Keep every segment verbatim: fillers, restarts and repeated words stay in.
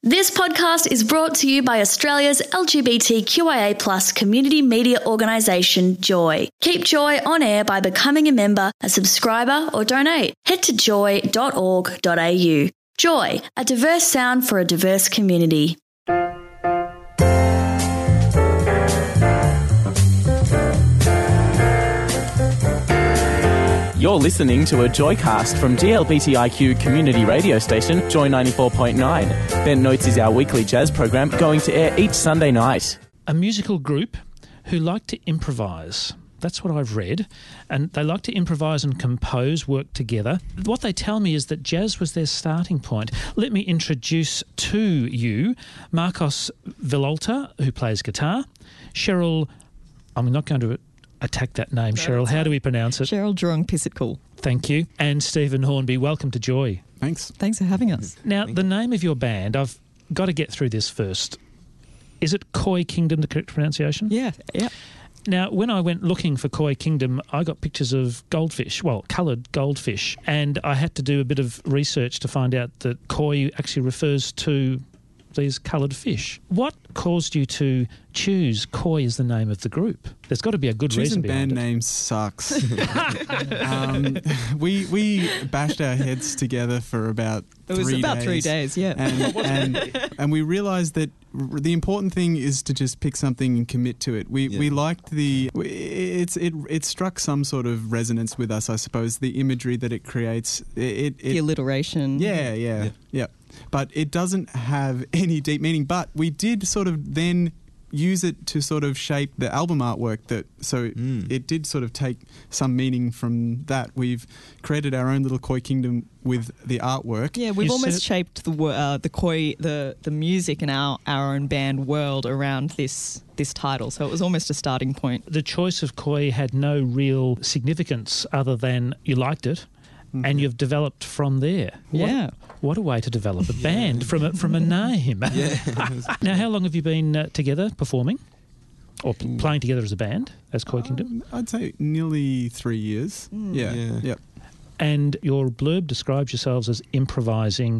This podcast is brought to you by Australia's L G B T Q I A plus community media organisation, Joy. Keep Joy on air by becoming a member, a subscriber or donate. Head to joy dot org dot a u. Joy, a diverse sound for a diverse community. You're listening to a Joycast from G L B T I Q community radio station, Joy ninety-four point nine. Bent Notes is our weekly jazz program going to air each Sunday night. A musical group who like to improvise. That's what I've read. And they like to improvise and compose, work together. What they tell me is that jazz was their starting point. Let me introduce to you Marcos Villalta, who plays guitar, Cheryl, I'm not going to attack that name, Cheryl. How do we pronounce it? Cheryl Drong-Pisitcool. Thank you. And Stephen Hornby. Welcome to Joy. Thanks. Thanks for having us. Now, the name of your band, I've got to get through this first. Is it Koi Kingdom, the correct pronunciation? Yeah, yeah. Now, when I went looking for Koi Kingdom, I got pictures of goldfish, well, coloured goldfish, and I had to do a bit of research to find out that koi actually refers to these coloured fish. What caused you to choose Koi as the name of the group? There's got to be a good Choosing reason behind band it. names sucks. um, we we bashed our heads together for about It was three about days. three days, yeah. And, and, and we realised that r- the important thing is to just pick something and commit to it. We Yeah. we liked the we- it's it it struck some sort of resonance with us, I suppose. The imagery that it creates. It, it, the it alliteration. yeah, yeah, Yeah. yeah. But it doesn't have any deep meaning. But we did sort of then use it to sort of shape the album artwork. That so Mm. it did sort of take some meaning from that. We've created our own little Koi Kingdom with the artwork. Yeah, we've You almost said- shaped the wo- uh, the koi the the music in our, our own band world around this this title. So it was almost a starting point. The choice of Koi had no real significance other than you liked it, Mm-hmm. and you've developed from there. What- Yeah. What a way to develop a band from a, from a name. Yeah. Now, how long have you been uh, together performing or p- playing together as a band, as Koi Kingdom? Um, I'd say nearly three years. Yeah, Yeah. yep. And your blurb describes yourselves as improvising,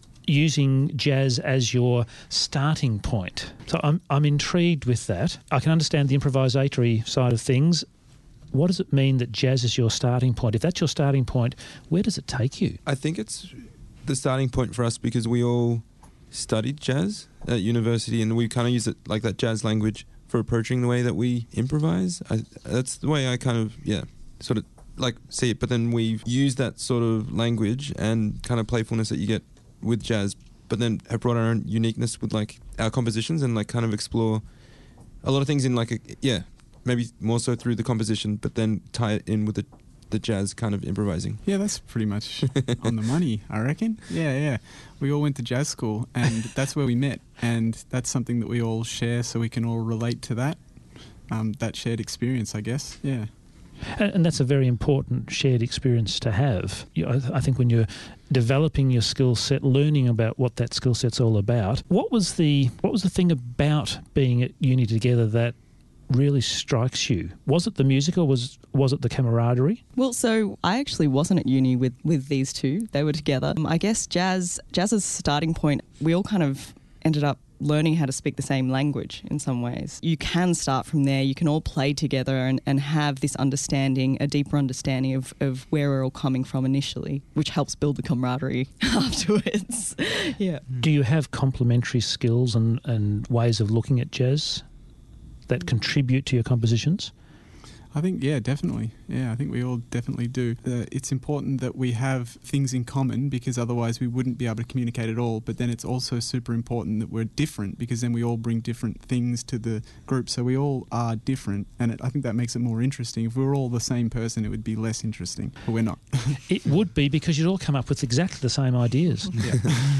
using jazz as your starting point. So I'm, I'm intrigued with that. I can understand the improvisatory side of things. What does it mean that jazz is your starting point? If that's your starting point, where does it take you? I think it's the starting point for us because we all studied jazz at university and we kind of use it like that jazz language for approaching the way that we improvise. I, that's the way I kind of, yeah, sort of like see it. But then we've used that sort of language and kind of playfulness that you get with jazz, but then have brought our own uniqueness with like our compositions and like kind of explore a lot of things in like, a, yeah, maybe more so through the composition, but then tie it in with the the jazz kind of improvising. Yeah, that's pretty much on the money, I reckon. Yeah, yeah. We all went to jazz school and that's where we met. And that's something that we all share so we can all relate to that, um, that shared experience, I guess. Yeah. And, and that's a very important shared experience to have. You know, I, I think when you're developing your skill set, learning about what that skill set's all about, what was the what was the thing about being at uni together that really strikes you? Was it the music or was was it the camaraderie? Well, so I actually wasn't at uni with, with these two. They were together. Um, I guess jazz jazz's starting point, we all kind of ended up learning how to speak the same language in some ways. You can start from there. You can all play together and, and have this understanding, a deeper understanding of, of where we're all coming from initially, which helps build the camaraderie afterwards. Yeah. Do you have complementary skills and, and ways of looking at jazz that contribute to your compositions? I think, yeah, definitely. Yeah, I think we all definitely do. Uh, it's important that we have things in common because otherwise we wouldn't be able to communicate at all. But then it's also super important that we're different because then we all bring different things to the group. So we all are different. And it, I think that makes it more interesting. If we were all the same person, it would be less interesting. But we're not. It would be because you'd all come up with exactly the same ideas. Yeah.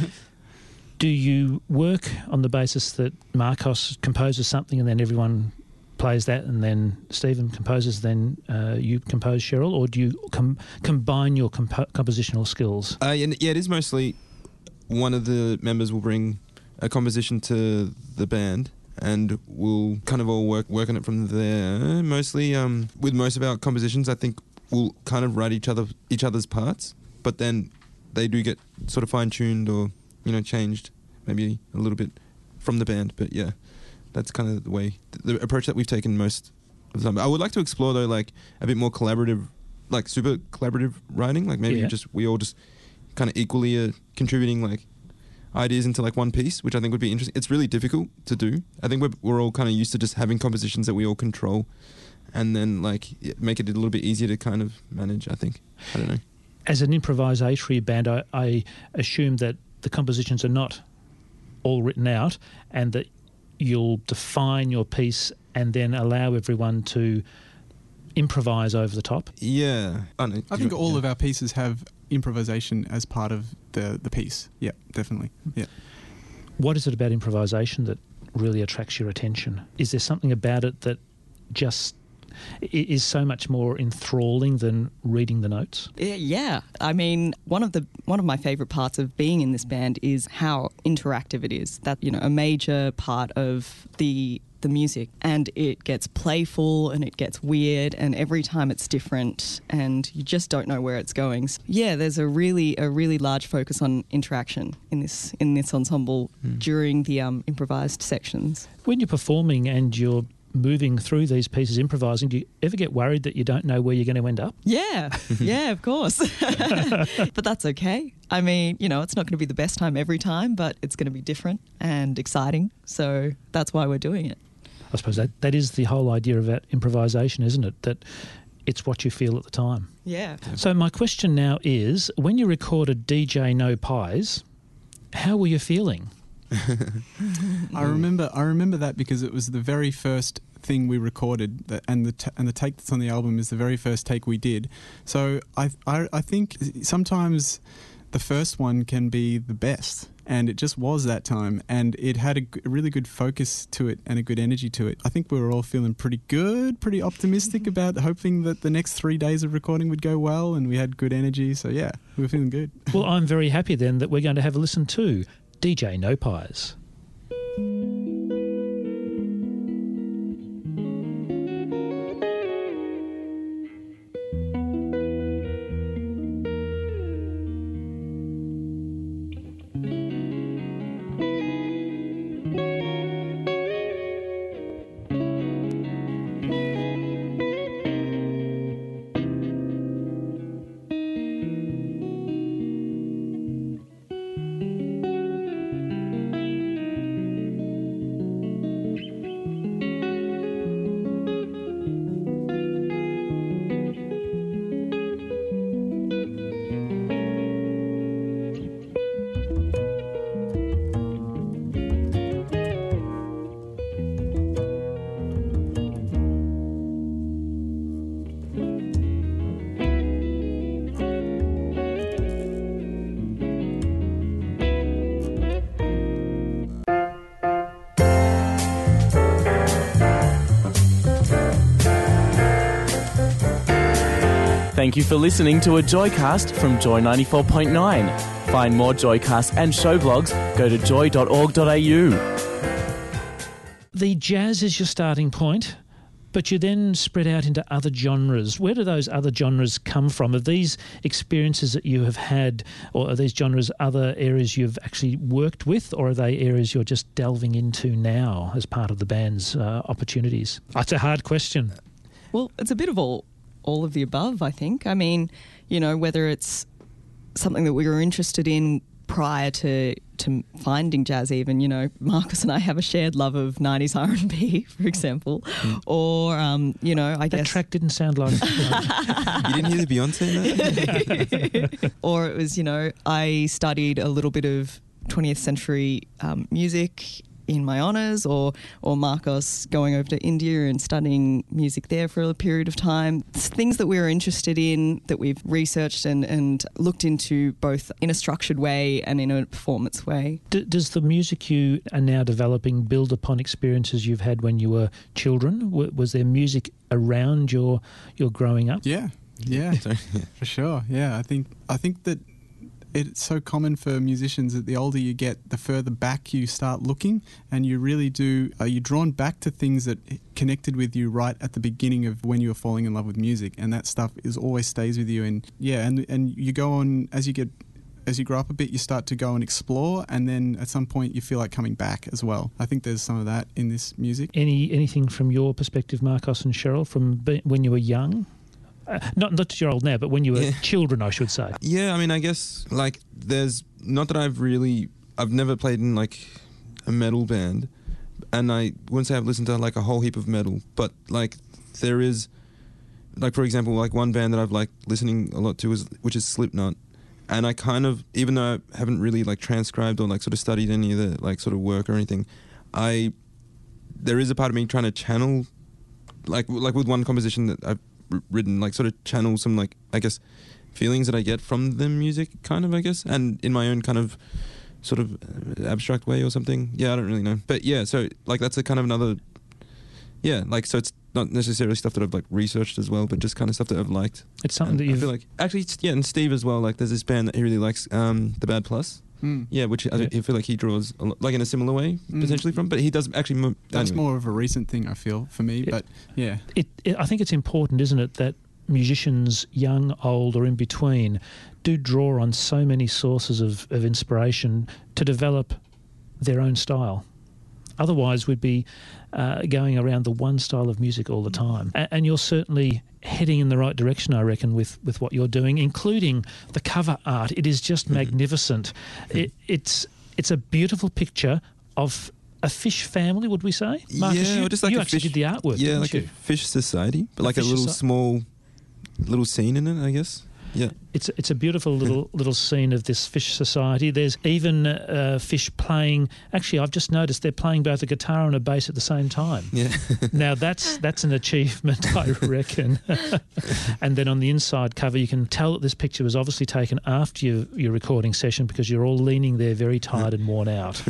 Do you work on the basis that Marcos composes something and then everyone plays that and then Stephen composes, then uh, you compose, Cheryl, or do you com- combine your compo- compositional skills? Uh, yeah, yeah, it is mostly one of the members will bring a composition to the band and we'll kind of all work work on it from there. Mostly um, with most of our compositions, I think we'll kind of write each other each other's parts, but then they do get sort of fine-tuned or, you know, changed maybe a little bit from the band. But yeah, that's kind of the way, the approach that we've taken most of the time. I would like to explore though, like a bit more collaborative, like super collaborative writing. Like maybe Yeah. just we all just kind of equally are contributing like ideas into like one piece, which I think would be interesting. It's really difficult to do. I think we're we're all kind of used to just having compositions that we all control, and then like make it a little bit easier to kind of manage. I think. I don't know. As an improvisatory band, I, I assume that the compositions are not all written out, and that you'll define your piece and then allow everyone to improvise over the top. Yeah, I, don't know. I think all of our pieces have improvisation as part of the, the piece. Yeah, definitely. Yeah. What is it about improvisation that really attracts your attention? Is there something about it that just i- is so much more enthralling than reading the notes? Yeah, yeah. I mean, one of the one of my favourite parts of being in this band is how interactive it is. That, you know, a major part of the the music, and it gets playful and it gets weird, and every time it's different, and you just don't know where it's going. So, yeah, there's a really a really large focus on interaction in this in this ensemble Mm. during the um, improvised sections. When you're performing and you're moving through these pieces, improvising, do you ever get worried that you don't know where you're going to end up? Yeah, yeah, of course. But that's okay. I mean, you know, it's not going to be the best time every time, but it's going to be different and exciting. So that's why we're doing it. I suppose that, that is the whole idea about improvisation, isn't it? That it's what you feel at the time. Yeah. So my question now is, when you recorded D J No Pies, how were you feeling? I remember I remember that because it was the very first thing we recorded, that, and the t- and the take that's on the album is the very first take we did. So I, I I think sometimes the first one can be the best, and it just was that time, and it had a, g- a really good focus to it and a good energy to it. I think we were all feeling pretty good, pretty optimistic about hoping that the next three days of recording would go well, and we had good energy. So yeah, we were feeling good. Well, I'm very happy then that we're going to have a listen to D J No Pies. Thank you for listening to a Joycast from Joy ninety-four point nine. Find more Joycasts and show blogs, go to joy dot org dot a u. The jazz is your starting point, but you then spread out into other genres. Where do those other genres come from? Are these experiences that you have had, or are these genres other areas you've actually worked with, or are they areas you're just delving into now as part of the band's uh, opportunities? That's a hard question. Well, it's a bit of all all of the above, I think. I mean, you know, whether it's something that we were interested in prior to to finding jazz, even, you know, Marcus and I have a shared love of nineties R and B, for example, mm. or, um, you know, I that guess... That track didn't sound like... You didn't hear the Beyonce in that? Or it was, you know, I studied a little bit of twentieth century um, music in my honours, or or Marcos going over to India and studying music there for a period of time. It's things that we were interested in, that we've researched and, and looked into both in a structured way and in a performance way. D- does the music you are now developing build upon experiences you've had when you were children? W- was there music around your your growing up? Yeah, yeah, for sure. Yeah, I think I think that it's so common for musicians that the older you get, the further back you start looking, and you really do, are you drawn back to things that connected with you right at the beginning of when you were falling in love with music, and that stuff is always stays with you. And yeah, and and you go on, as you get as you grow up a bit, you start to go and explore, and then at some point you feel like coming back as well. I think there's some of that in this music. Any anything from your perspective, Marcos and Cheryl, from be, when you were young? Uh, not not that you're old now, but when you were Yeah. children, I should say. Yeah, I mean, I guess like there's not that I've really I've never played in like a metal band, and I wouldn't say I've listened to like a whole heap of metal, but like there is like for example like one band that I've like listening a lot to is which is Slipknot, and I kind of, even though I haven't really like transcribed or like sort of studied any of the like sort of work or anything, I there is a part of me trying to channel like like with one composition that I've written, like sort of channel some like I guess feelings that I get from the music, kind of I guess, and in my own kind of sort of abstract way or something. Yeah, I don't really know, but yeah, so like that's a kind of another yeah like so it's not necessarily stuff that I've like researched as well, but just kind of stuff that I've liked. It's something And that I you've feel like actually yeah, and Steve as well. Like there's this band that he really likes, um, the Bad Plus. Mm. Yeah, which I, Yeah. I feel like he draws a lot, like in a similar way Mm. potentially from, but he does actually. Mo- That's anyway. more of a recent thing, I feel, for me. Yeah. But yeah, it, it, I think it's important, isn't it, that musicians, young, old, or in between, do draw on so many sources of, of inspiration to develop their own style. Otherwise, we'd be uh, going around the one style of music all the time. A- and you're certainly heading in the right direction, I reckon, with, with what you're doing, including the cover art. It is just magnificent. It, it's it's a beautiful picture of a fish family, would we say? Marcus, yeah, you, or just like you a actually fish, did the artwork, Yeah, didn't like you? a fish society, but A like a fish little soci- small little scene in it, I guess. Yeah. It's it's a beautiful little little scene of this fish society. There's even uh, fish playing. Actually, I've just noticed they're playing both a guitar and a bass at the same time. Yeah. Now that's that's an achievement, I reckon. And then on the inside cover, you can tell that this picture was obviously taken after your, your recording session, because you're all leaning there very tired and worn out.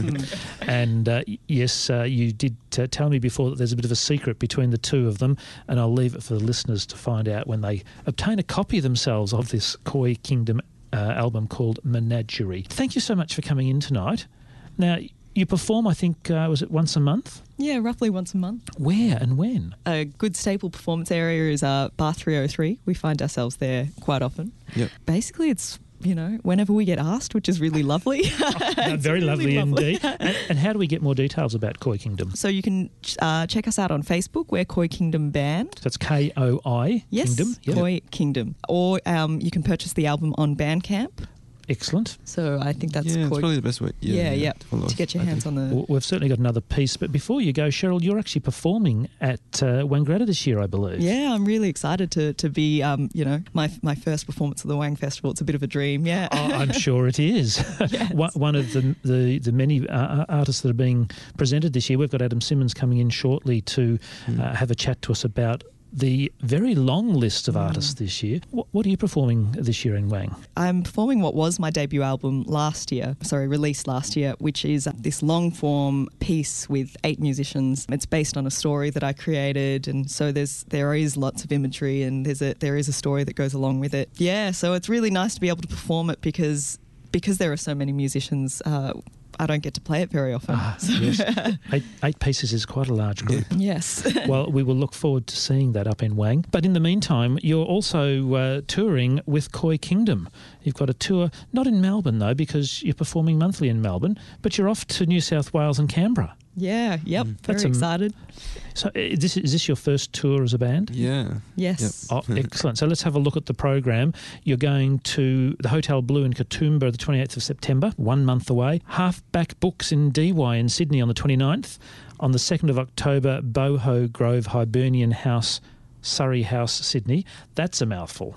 And uh, yes, uh, you did uh, tell me before that there's a bit of a secret between the two of them, and I'll leave it for the listeners to find out when they obtain a copy themselves of this Koi Kingdom uh, album called Menagerie. Thank you so much for coming in tonight. Now, you perform, I think, uh, was it once a month? Yeah, roughly once a month. Where and when? A good staple performance area is uh, Bar three oh three. We find ourselves there quite often. Yep. Basically, it's, you know, whenever we get asked, which is really lovely. Uh, It's very really lovely, indeed. And, and how do we get more details about Koi Kingdom? So you can uh, check us out on Facebook. We're Koi Kingdom Band. That's K O I Yes, Kingdom. Yep. Koi Kingdom. Or um, you can purchase the album on Bandcamp. Excellent. So I think that's yeah, it's Koi. probably the best way. Yeah, yeah, yeah. to, follow To us, get your I hands think. on the. Well, we've certainly got another piece. But before you go, Cheryl, you're actually performing at uh, Wangaratta this year, I believe. Yeah, I'm really excited to to be, um, you know, my my first performance at the Wang Festival. It's a bit of a dream, yeah. Oh, I'm sure it is. Yes. One one of the the, the many uh, artists that are being presented this year. We've got Adam Simmons coming in shortly to Mm. uh, have a chat to us about the very long list of artists this year. What, what are you performing this year in Wang? I'm performing what was my debut album last year, sorry, released last year, which is this long form piece with eight musicians. It's based on a story that I created, and so there's there is lots of imagery, and there's a there is a story that goes along with it. Yeah, so it's really nice to be able to perform it because because there are so many musicians. Uh, I don't get to play it very often. Ah, So- yes. eight, eight pieces is quite a large group. yes. Well, we will look forward to seeing that up in Wang. But in the meantime, you're also uh, touring with Koi Kingdom. You've got a tour, not in Melbourne though, because you're performing monthly in Melbourne, but you're off to New South Wales and Canberra. Yeah, yep, very That's am- excited. So uh, this, is this your first tour as a band? Yeah. Yes. Oh, excellent. So let's have a look at the program. You're going to the Hotel Blue in Katoomba the twenty-eighth of September, one month away. Halfback Books in D Y in Sydney on the twenty-ninth. On the second of October, Boho Grove Hibernian House, Surrey House, Sydney. That's a mouthful.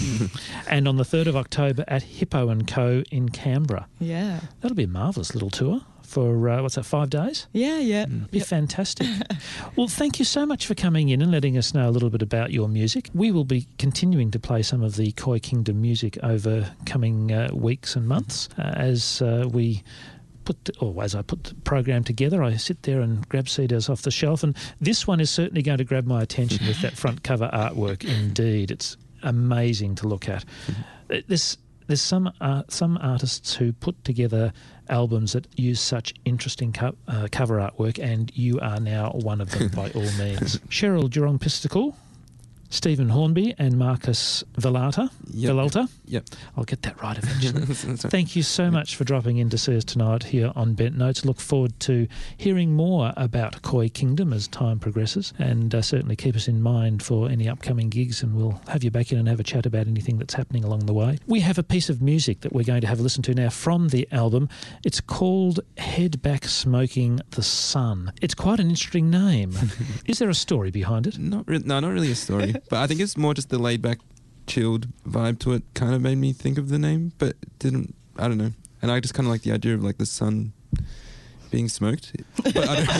And on the third of October at Hippo and Co in Canberra. Yeah. That'll be a marvellous little tour for, uh, what's that, five days? Yeah, yeah. Be fantastic. Well, thank you so much for coming in and letting us know a little bit about your music. We will be continuing to play some of the Koi Kingdom music over coming uh, weeks and months uh, as uh, we put, the, or as I put the program together. I sit there and grab C Ds off the shelf, and this one is certainly going to grab my attention with that front cover artwork. Indeed, it's amazing to look at. This. There's some uh, some artists who put together albums that use such interesting co- uh, cover artwork, and you are now one of them by all means. Cheryl Jurong Pisticle, Stephen Hornby and Marcus Villalta. Yep. Villalta. Yep. I'll get that right eventually. That's right. Thank you so much for dropping in to see us tonight here on Bent Notes. Look forward to hearing more about Koi Kingdom as time progresses, and uh, certainly keep us in mind for any upcoming gigs, and we'll have you back in and have a chat about anything that's happening along the way. We have a piece of music that we're going to have a listen to now from the album. It's called Head Back Smoking the Sun. It's quite an interesting name. Is there a story behind it? Not re- no, not really a story, but I think it's more just the laid-back, chilled vibe to it. Kind of made me think of the name, but it didn't. I don't know. And I just kind of like the idea of like the sun being smoked. But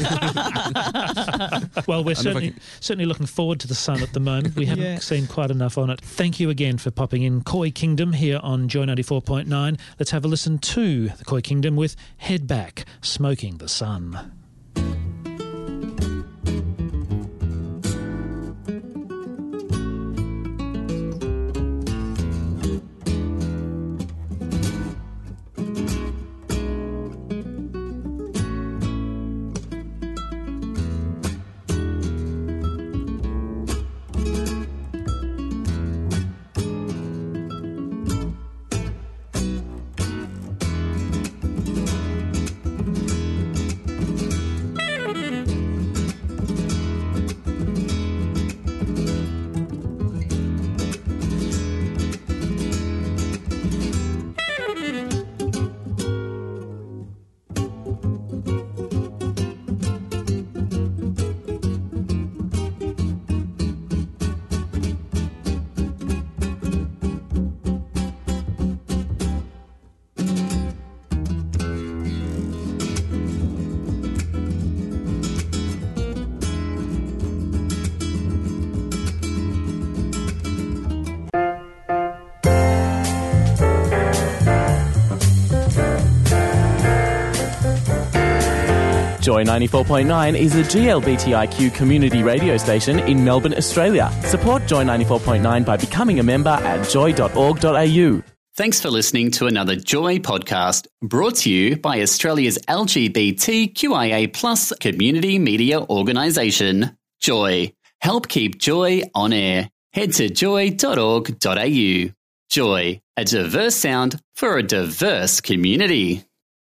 I don't Well, we're I don't know if I certainly can- certainly looking forward to the sun at the moment. We haven't Yeah. seen quite enough on it. Thank you again for popping in. Koi Kingdom here on Joy ninety-four point nine. Let's have a listen to the Koi Kingdom with Head Back, Smoking the Sun. Joy ninety-four point nine is a G L B T I Q community radio station in Melbourne, Australia. Support Joy ninety-four point nine by becoming a member at joy dot org dot a u. Thanks for listening to another Joy podcast brought to you by Australia's L G B T Q I A plus community media organisation, Joy. Help keep Joy on air. Head to joy dot org dot a u. Joy, a diverse sound for a diverse community.